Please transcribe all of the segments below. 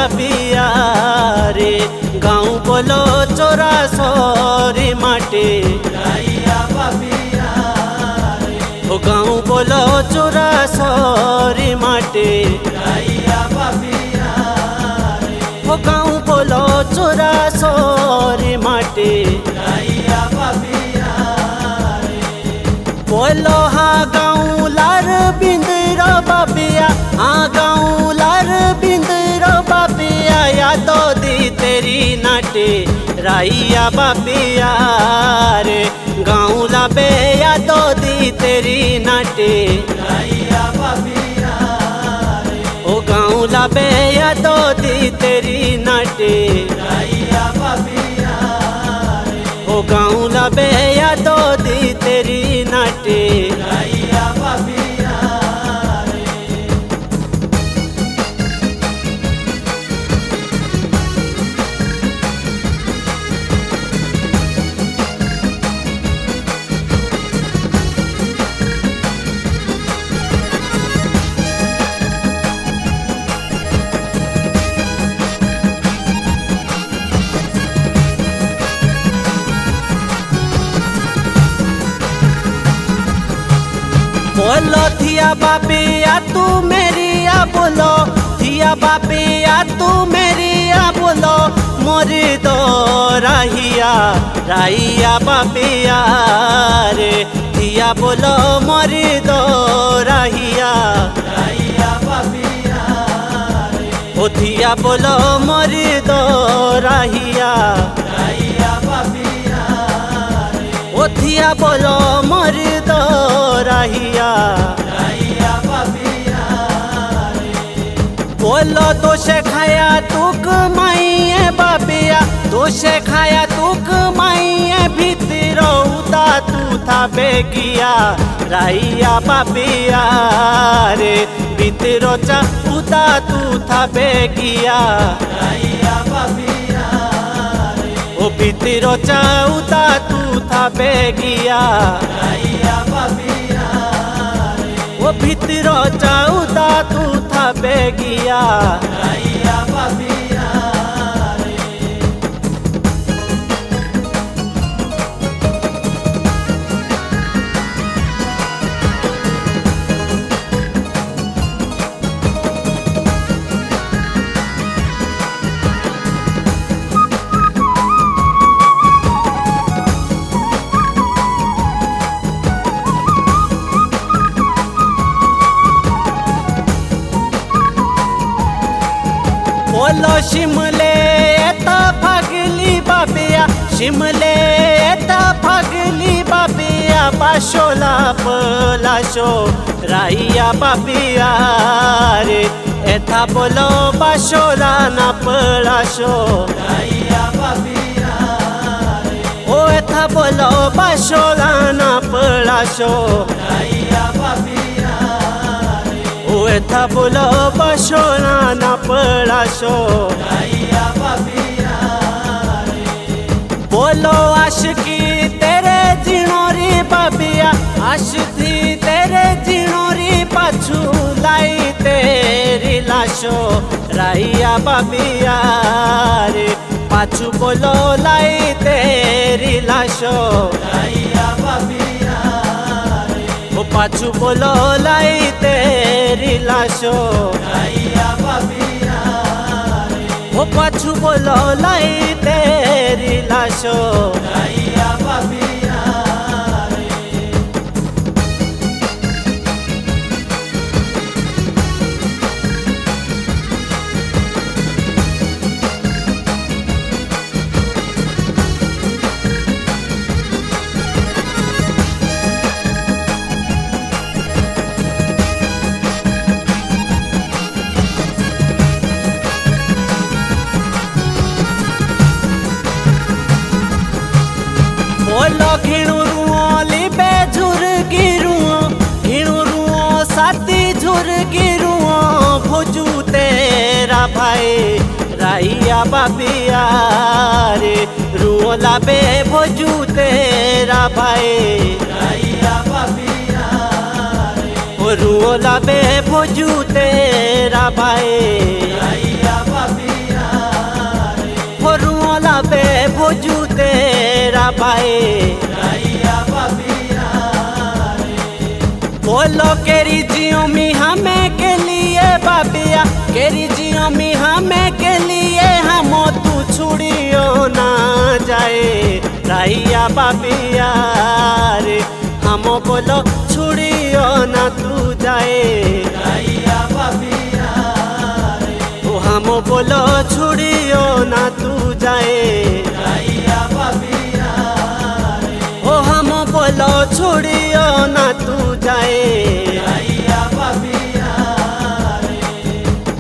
बाबिया रे गाँव बोलो चोरा सोरी माटे राइया बाबिया रे ओ गाँव बोलो चोरा सोरी माटे राइया बाबिया रे ओ गाँव बोलो चोरा सोरी माटे राइया बाबिया रे बोलो हाँ गाँव लार बिंदरो बाबिया हाँ गाँव लार बिंदरो बाबिया यादो दी तेरी नाटे राइया बाबिया रे गाँव ला बे यादो दी तेरी नाटे राइया बाबिया रे ओ गाँव ला बे यादो दी तेरी नाटे राइया बाबिया रे ओ गाँव ला बे यादो दी तेरी नाटे राइया बाबिया रे बोलो थिया बाबिया तू मेरी आ बोलो थिया बाबिया तू मेरी आ बोलो मोरी दो राहिया राहिया बाबिया रे थिया बोलो मोरी दो राहिया राइया बाबिया रे ओ थिया बोलो मोरी दो राहिया राइया बाबिया रे ओ थिया बोलो मोरी दो राहिया राइया बाबिया रे बोलो दोषे खाया तुक माइए बाबिया दोषे खाया तुक माइए भीतर उदा तू था बेगिया राइया बाबिया रे भीतर चा उदा तू था बेगिया राइया बाबिया रे ओ भीतर चा उदा तू था बेगिया राइया बाबिया रे ओ भीतर चा उदा तू था बेगिया राइया बाबिया रे बोलो शिमले एता फागली बाबिया शिमले एता फागली बाबिया बाशोला पलाशो राइया बाबिया रे एथा बोलो बाशोला ना पलाशो राइया बाबिया रे ओ एथा बोलो बाशोला ना पलाशो राइया बाबिया रे ओ एथा बोलो बाशोला ना पलाशो राइया बाबिया रे बोलो आशिकी तेरे जिणोरी बाबिया आशिथी तेरे जिणोरी पाछू लाई तेरी लाशो राइया बाबिया रे पाछू बोलो लाई तेरी लाशो राइया बाबिया रे ओ पाछू बोलो लाई तेरी लाशो राइया बाबिया रे ओ पाछू बोलो लाई तेरी लाशो राइया बाबिया रे बोलो घिणु रुओ लिबे झुर गिरुओ घिणु रुओ साथी झुर गिरुओ भोजू तेरा भाई राइया बाबिया रे रुओ लाबे भोजू तेरा भाई राइया बाबिया रे ओ रुओ लाबे भोजू तेरा भाई राइया बाबिया बाए राइया बाबिया रे बोलो केरी जियो मी हमें के लिए बाबिया केरी जियो मी हमें के लिए हम तू छुड़ियो ना जाए राइया बाबिया रे हम बोलो छुड़ियो ना तू जाए राइया बाबिया रे ओ हम बोलो छुड़ियो ना तू जाए राइया बाबिया रे ओ हम बोलो छुड़ियो ना तू जाए राइया बाबिया रे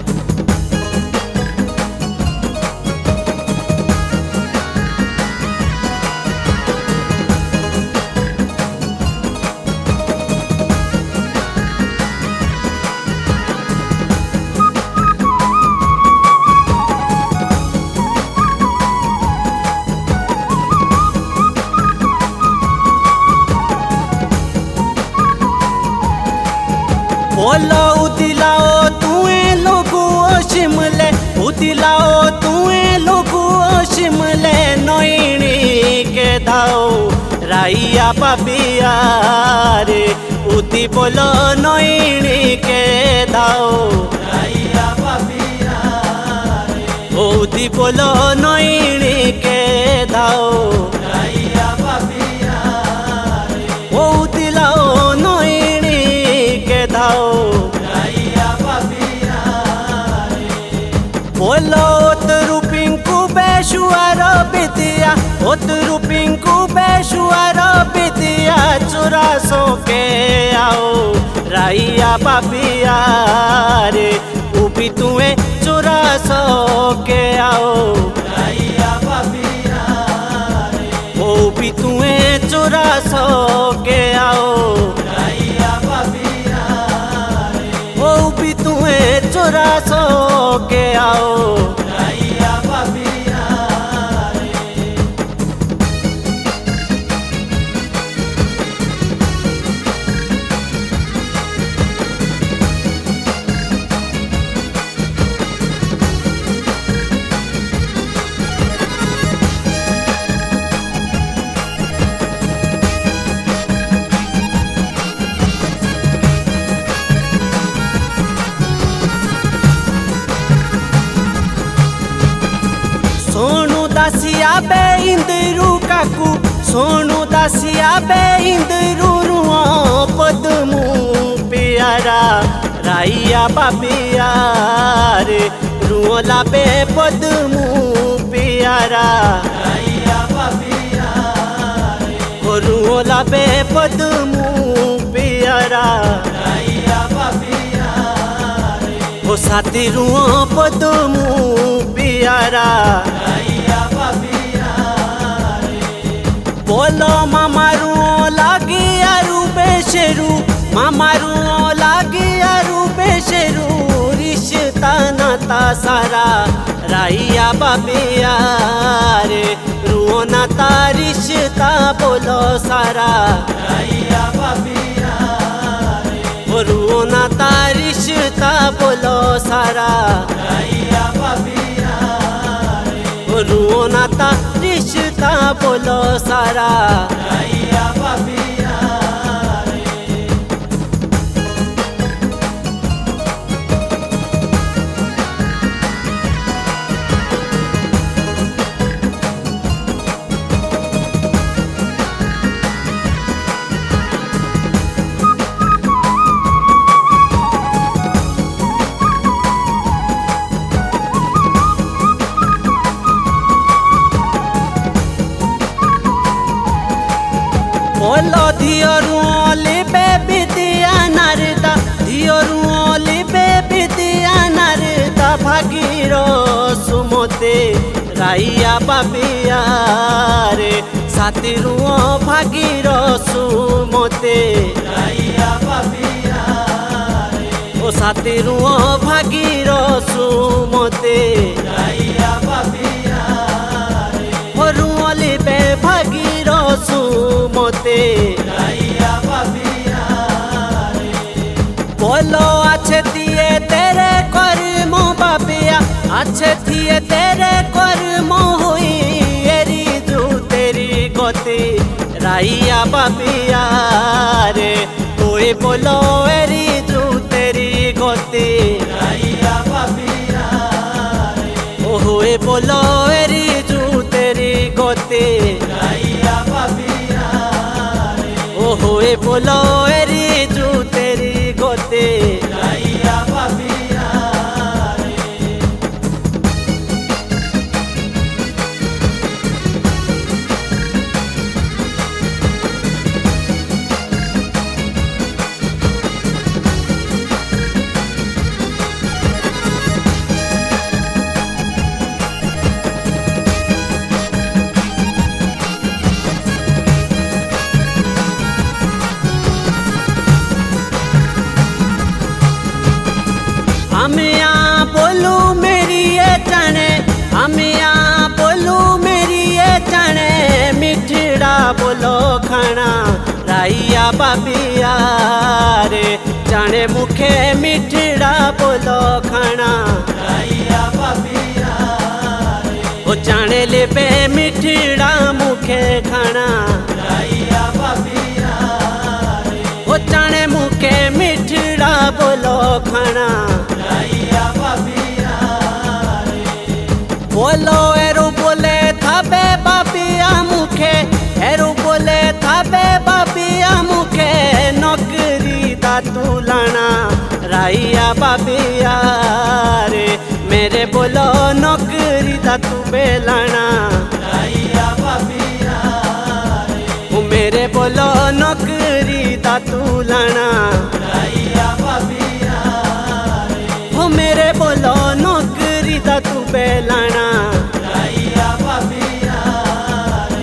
बोलो उदिलाओ तुए लोगो शिमले उदिलाओ तुए लोगो शिमले नोइनी के दाओ राइया बाबिया रे उदी बोलो नोइनी के दाओ राइया बाबिया रे उदी बोलो नोइनी के दाओ राइया बाबिया रे उदिलाओ नोइनी के दाओ राइया बाबिया रे बोलो ओतरु पिंकू बेशुआर बिदिया ओतरु पिंकू बेशुआर बिदिया चुरासो के आओ राइया बाबिया रे उभी तुए चुरासो के आओ राइया बाबिया रे ओ भी तुए चुरासो के आओ राइया बाबिया रे ओ भी तुए चुरासो के आओ राइया बाबिया रे सोनू दासिया बे इंदरू काकू सोनू दासिया बे इंदरू रुआ पदमू प्यारा राइया बाबिया रे रुओला बे पदमू प्यारा राइया बाबिया रे ओ रुओला बे पदमू प्यारा राइया बाबिया रे ओ साथी रुओ पदमू प्यारा राइया बाबिया रे बोलो मामारू लागी आरू बेशेरू मामारू लागी आरू बेशेरू रिश्ता नाता सारा राइया बाबिया रे रुओ नाता रिश्ता बोलो सारा राइया बाबिया रे रुओ नाता रिश्ता बोलो सारा राइया बाबिया रे रुओ नाता रिश्ता बोलो सारा राइया बाबिया रे बोलो धियोरू लिबे बिदिया नारदा धियोरू लिबे बिदिया नारदा भागीरो सुमते राइया बाबिया रे सातिरू भागीरो सुमते राइया बाबिया रे ओ सातिरू भागीरो सुमते राइया बाबिया रे रुओ लिबे भागीरो सुमते राइया बाबिया रे बोलो अच्छे दिए तेरे कर्म बाबिया अच्छे दिए तेरे कर्म हुई एरी जो तेरी गति राइया बाबिया रे कोई बोलो एरी जू तेरी गोती राइया बाबिया रे ओए बोलो एरी जू तेरी गोती राइया बाबिया रे ओए बोलो एरी जू तेरी गोती राइया बाबिया रे अमिया बोलू मेरी ये चने अमिया बोलू मेरी ये चने मिठड़ा बोलो खाना राइया बाबिया रे चने मुखे मिठड़ा बोलो खाना राइया बाबिया रे ओ चने लिपे मिठड़ा मुखे खाना राइया बाबिया रे ओ चने मुखे मिठड़ा बोलो खाना राइया बाबिया रे बोलो एरू बोले थाबे बाबिया मुखे एरू बोले थाबे बाबिया मुखे नौकरी दा तू लाना राइया बाबिया रे मेरे बोलो नौकरी दा तू बेलाना राइया बाबिया रे ओ मेरे बोलो नौकरी दा तू लाना राइया बाबिया रे ओ मेरे बोलो नौकरी दा तू बेलाना राइया बाबिया रे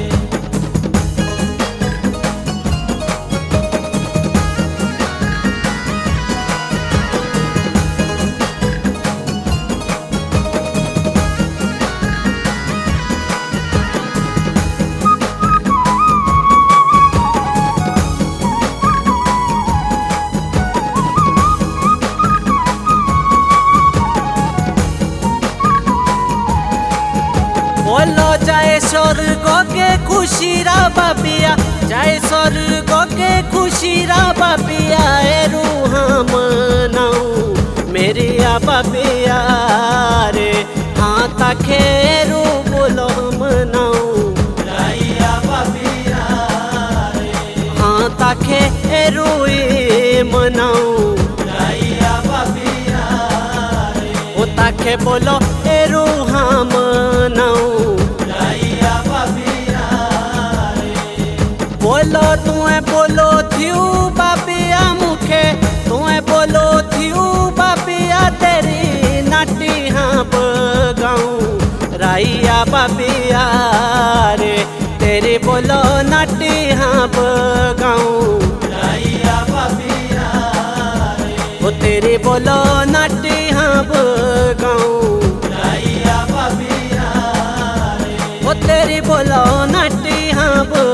बोलो जय स्वर्ग के खुशी रा बाबिया जय स्वर्ग के खुशी रा बाबिया एरू हम मनाऊ मेरी आ बाबिया रे हाँ ताखेरू बोलो मनाऊ राइया बाबिया रे हाँ ताखेरू मनाऊ राइया बाबिया रे ओ ताखे बोलो एरू हम मनाऊ राइया बाबिया रे बोलो तुए बोलो थियू बाबिया मुखे तुए बोलो थियू बाबिया तेरी नाटी हाँ बगाऊं राइया बाबिया रे तेरी बोलो नाटी हाँ बगाऊं राइया बाबिया रे ओ तेरी बोलो नाटी हाँ बगाऊं राइया बाबिया रे ओ तेरी बोलो नाटी हाँ